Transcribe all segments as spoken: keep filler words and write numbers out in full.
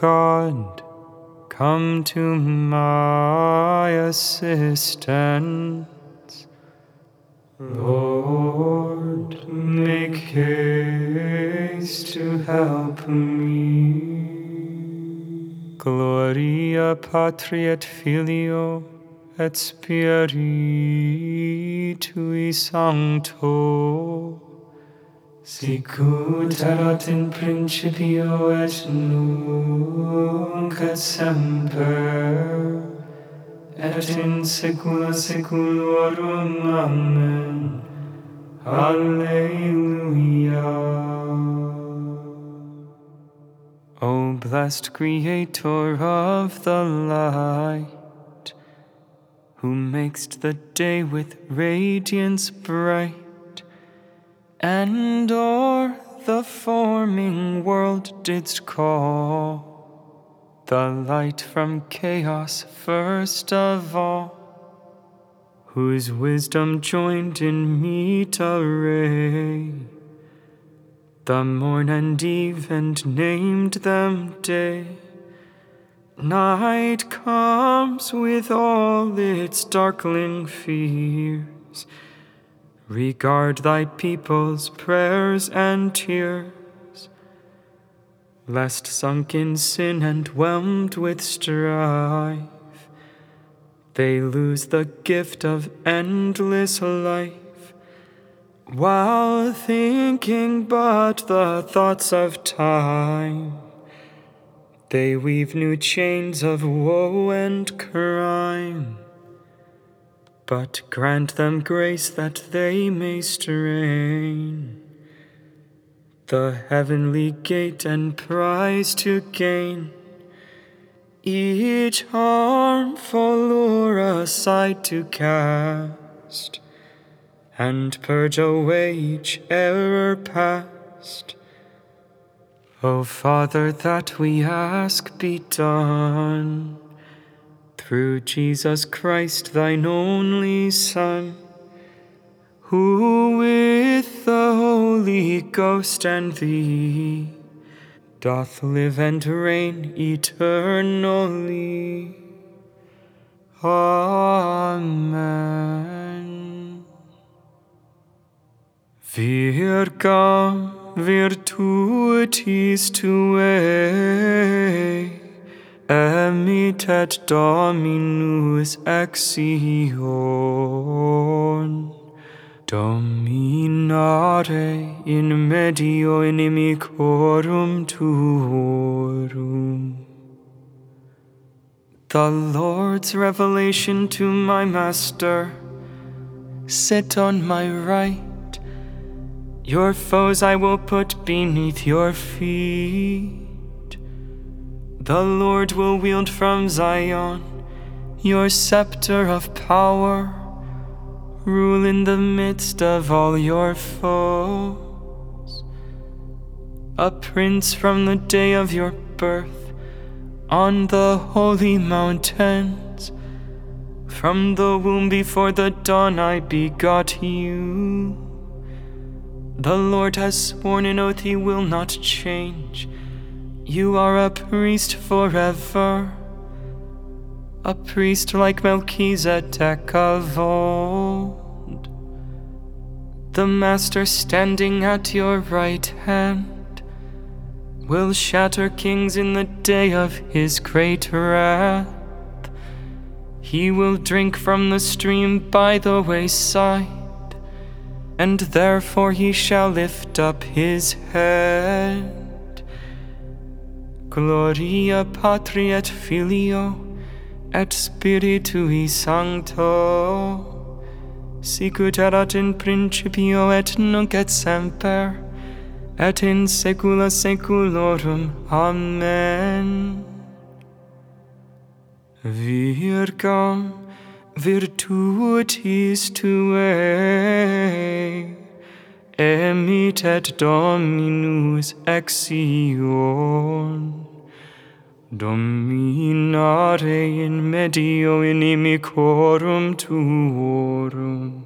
God, come to my assistance. Lord, make haste to help me. Gloria Patri et Filio et Spiritui Sancto, sicut erat in principio et nunc et semper, et in saecula saeculorum. Amen. Alleluia. O blessed Creator of the light, who makest the day with radiance bright, and o'er the forming world didst call the light from chaos first of all, whose wisdom joined in meet array the morn and eve, and named them day. Night comes with all its darkling fears. Regard thy people's prayers and tears, lest sunk in sin and whelmed with strife, they lose the gift of endless life, while thinking but the thoughts of time. They weave new chains of woe and crime. But grant them grace that they may strain the heavenly gate and prize to gain, each harmful lure aside to cast, and purge away each error past. O Father, that we ask be done, through Jesus Christ, thine only Son, who with the Holy Ghost and thee doth live and reign eternally. Amen. Virgam virtutis tuae emitet Dominus exeunt, dominare in medio inimicorum tuorum. The Lord's revelation to my Master: sit on my right, your foes I will put beneath your feet. The Lord will wield from Zion your scepter of power, rule in the midst of all your foes. A prince from the day of your birth on the holy mountains, from the womb before the dawn I begot you. The Lord has sworn an oath he will not change. You are a priest forever, a priest like Melchizedek of old. The Master standing at your right hand will shatter kings in the day of his great wrath. He will drink from the stream by the wayside, and therefore he shall lift up his head. Gloria Patri et Filio et Spiritui Sancto, sicut erat in principio et nunc et semper, et in saecula saeculorum. Amen. Virgam virtutis tuae emitet Dominus exeunt, dominare in medio inimicorum tuorum.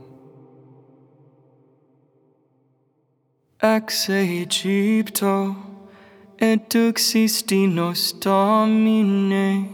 Ex Aegypto et duxisti nos Domine.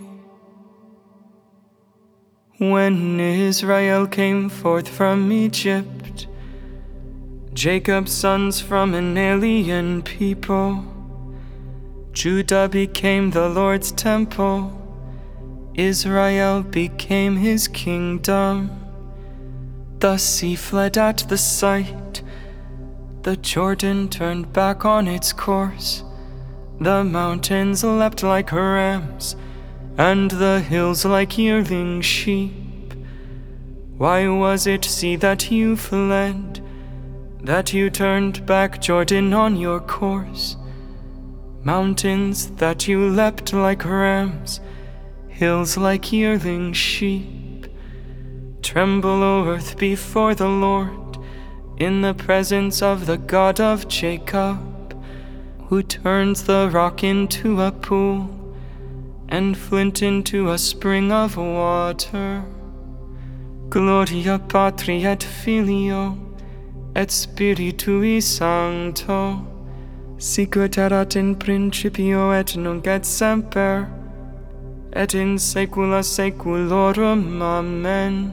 When Israel came forth from Egypt, Jacob's sons from an alien people, Judah became the Lord's temple, Israel became his kingdom. The sea fled at the sight, the Jordan turned back on its course, the mountains leapt like rams, and the hills like yearling sheep. Why was it, sea, that you fled, that you turned back, Jordan, on your course? Mountains, that you leapt like rams, hills like yearling sheep. Tremble, O earth, before the Lord, in the presence of the God of Jacob, who turns the rock into a pool, and flint into a spring of water. Gloria Patri et Filio, et Spiritui Sancto, sicut erat in principio et nunc et semper, et in saecula saeculorum. Amen.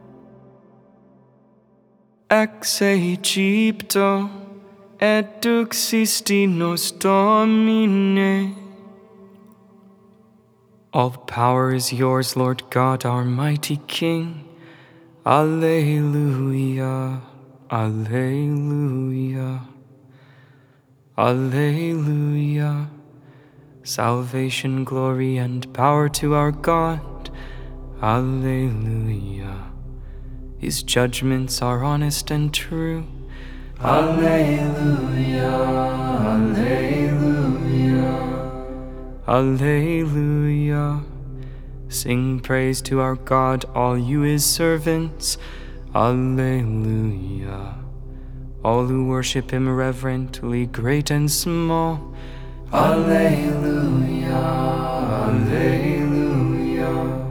Ex Egypto, et duxisti nos Domine. All power is yours, Lord God, our mighty King. Alleluia, alleluia, alleluia. Salvation, glory, and power to our God. Alleluia. His judgments are honest and true. Alleluia, alleluia, alleluia. Sing praise to our God, all you his servants. Alleluia. All who worship him reverently, great and small. Alleluia, alleluia,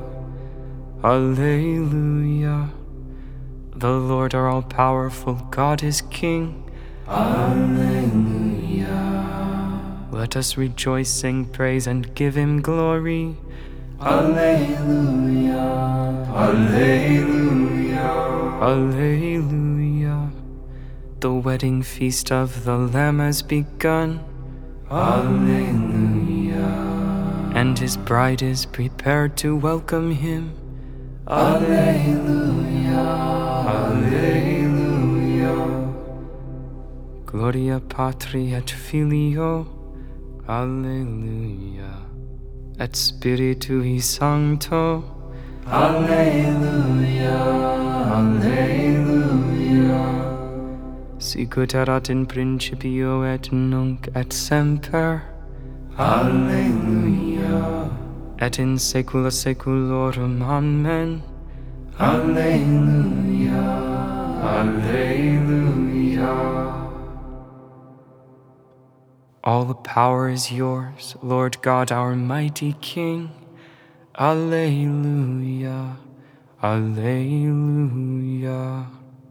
alleluia. The Lord our all-powerful God is King. Alleluia. Let us rejoice, sing praise, and give him glory. Alleluia, alleluia, alleluia. The wedding feast of the Lamb has begun. Alleluia. And his bride is prepared to welcome him. Alleluia, alleluia. Gloria Patri et Filio, alleluia. Et Spiritui Sancto, alleluia, alleluia. Sicut erat in principio et nunc et semper, alleluia. Et in saecula saeculorum. Amen. Alleluia, alleluia. All the power is yours, Lord God, our mighty King. Alleluia, alleluia.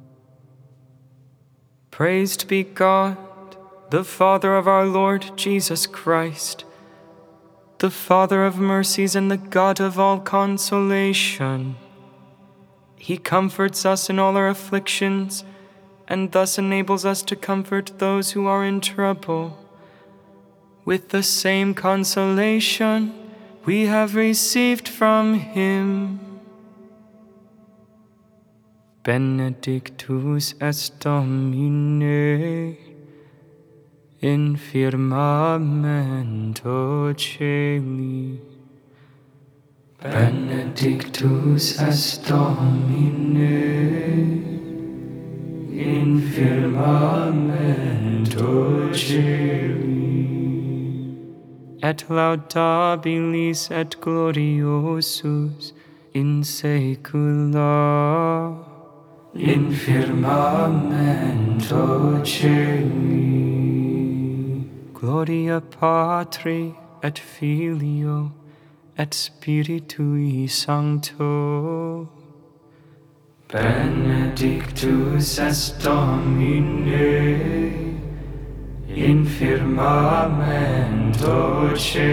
Praised be God, the Father of our Lord Jesus Christ, the Father of mercies and the God of all consolation. He comforts us in all our afflictions, and thus enables us to comfort those who are in trouble. With the same consolation we have received from him. Benedictus est Domine in firmamento celi. Benedictus est Domine in firmamento celi. Et laudabilis et gloriosus in saecula in firmamento celi. Gloria Patri et Filio et Spiritui Sancto. Benedictus est Domine in firmamento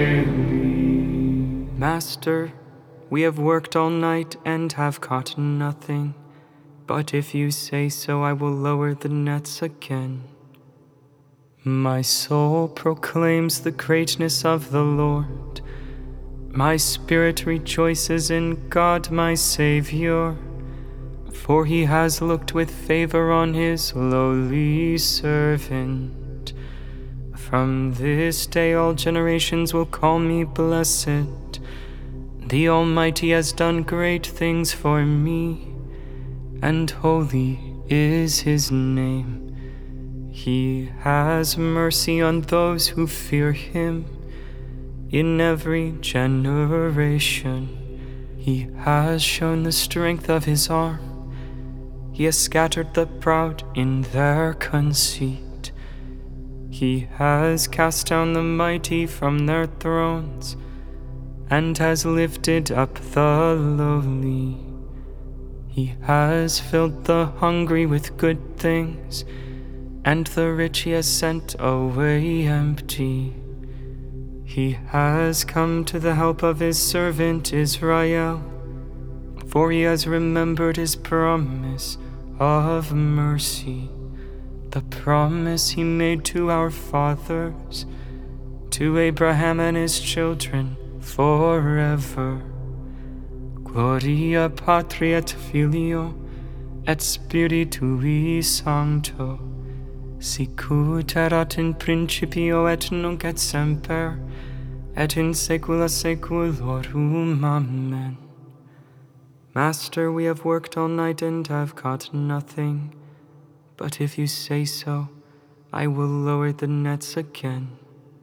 celi. Master, we have worked all night and have caught nothing, but if you say so, I will lower the nets again. My soul proclaims the greatness of the Lord. My spirit rejoices in God my Savior, for he has looked with favor on his lowly servant. From this day all generations will call me blessed. The Almighty has done great things for me, and holy is his name. He has mercy on those who fear him. In every generation, he has shown the strength of his arm. He has scattered the proud in their conceit. He has cast down the mighty from their thrones, and has lifted up the lowly. He has filled the hungry with good things, and the rich he has sent away empty. He has come to the help of his servant Israel, for he has remembered his promise of mercy, the promise he made to our fathers, to Abraham and his children forever. Gloria Patri et Filio et Spiritui Sancto, sicut erat in principio et nunc et semper, et in saecula saeculorum. Amen. Master, we have worked all night and have caught nothing, but if you say so, I will lower the nets again.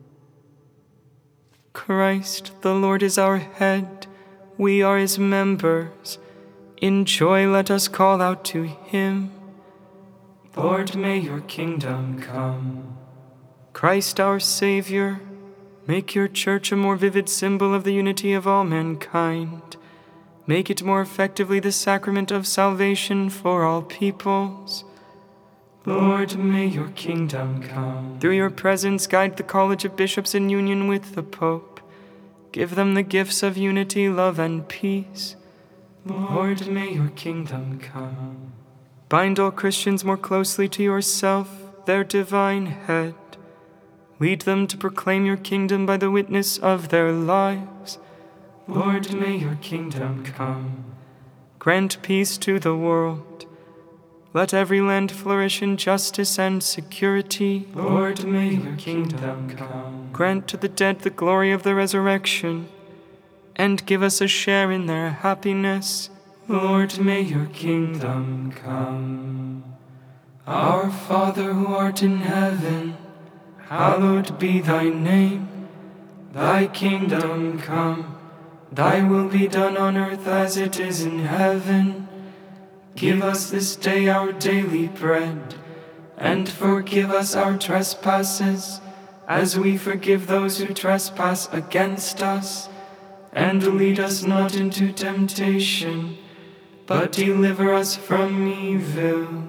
Christ, the Lord, is our head. We are his members. In joy let us call out to him. Lord, may your kingdom come. Christ, our Savior, make your church a more vivid symbol of the unity of all mankind. Make it more effectively the sacrament of salvation for all peoples. Lord, may your kingdom come. Through your presence, guide the College of Bishops in union with the Pope. Give them the gifts of unity, love, and peace. Lord, may your kingdom come. Bind all Christians more closely to yourself, their divine head. Lead them to proclaim your kingdom by the witness of their lives. Lord, may your kingdom come. Grant peace to the world. Let every land flourish in justice and security. Lord, may your kingdom come. Grant to the dead the glory of the resurrection, and give us a share in their happiness. Lord, may your kingdom come. Our Father who art in heaven, hallowed be thy name. Thy kingdom come. Thy will be done on earth as it is in heaven. Give us this day our daily bread, and forgive us our trespasses, as we forgive those who trespass against us. And lead us not into temptation, but deliver us from evil.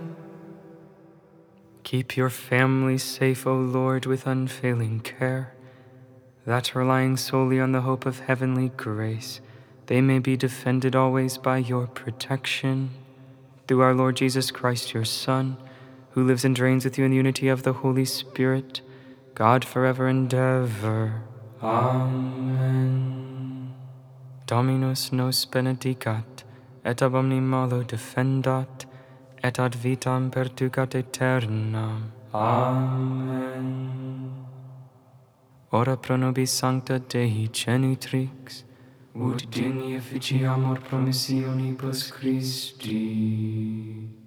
Keep your family safe, O Lord, with unfailing care, that relying solely on the hope of heavenly grace, they may be defended always by your protection. Through our Lord Jesus Christ, your Son, who lives and reigns with you in the unity of the Holy Spirit, God forever and ever. Amen. Dominus nos benedicat, et ab omni malo defendat, et ad vitam perducat aeternam. Amen. Ora pro nobis sancta Dei genitrix, ut digni efficiamur promissionibus Christi.